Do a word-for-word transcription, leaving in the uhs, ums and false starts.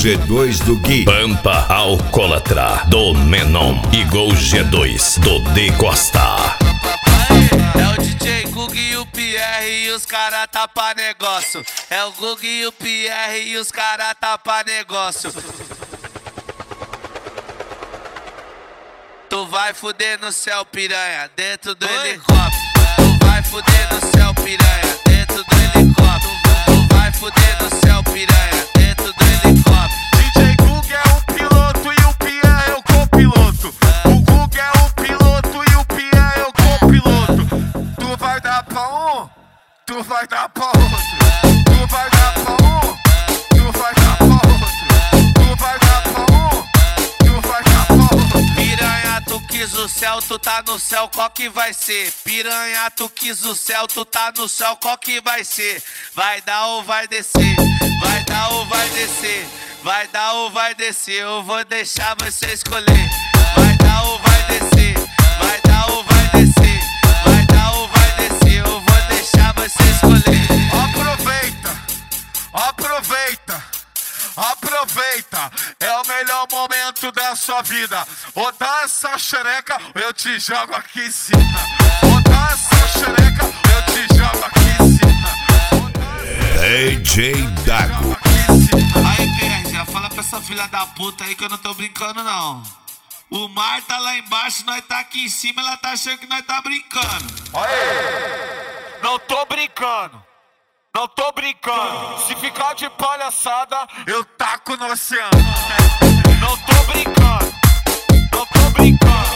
G dois do Gui. Pampa Alcoólatra do Menon e Gol G dois do D Costa. É o D J Gug e o Pierre e os cara tá pra negócio. É o Gug e o Pierre e os cara tá pra negócio. Tu vai fuder no céu, piranha, dentro do Oi? helicóptero. Tu vai fuder no céu, piranha, dentro do helicóptero. Tu vai fuder no céu, piranha, dentro do helicóptero. D J Gug é o piloto e o Pierre é o copiloto. O Gug é o piloto e o Pierre é o copiloto. Tu vai dar pra um, tu vai dar pra outro. Tu vai dar pra um, tu vai dar pra outro. Tu vai dar pra um, tu vai dar pra outro. Piranha, tu quis o céu, tu tá no céu, qual que vai ser? Piranha, tu quis o céu, tu tá no céu, qual que vai ser? Vai dar ou vai descer? Vai dar ou vai descer? Vai dar ou vai descer? Eu vou deixar você escolher. Vai dar ou vai descer? Vai dar ou vai descer? Vai dar ou vai descer? Eu vou deixar você escolher. Aproveita, aproveita, aproveita. É o melhor momento da sua vida. Ou dá essa xereca, eu te jogo aqui em cima. Ou dá essa xereca, eu te jogo aqui em cima. D J Dago. Aí, P R, já fala pra essa filha da puta aí que eu não tô brincando, não. O mar tá lá embaixo, nós tá aqui em cima, ela tá achando que nós tá brincando. Aê! Não tô brincando, não tô brincando. Se ficar de palhaçada, eu taco no oceano. Não tô brincando, não tô brincando.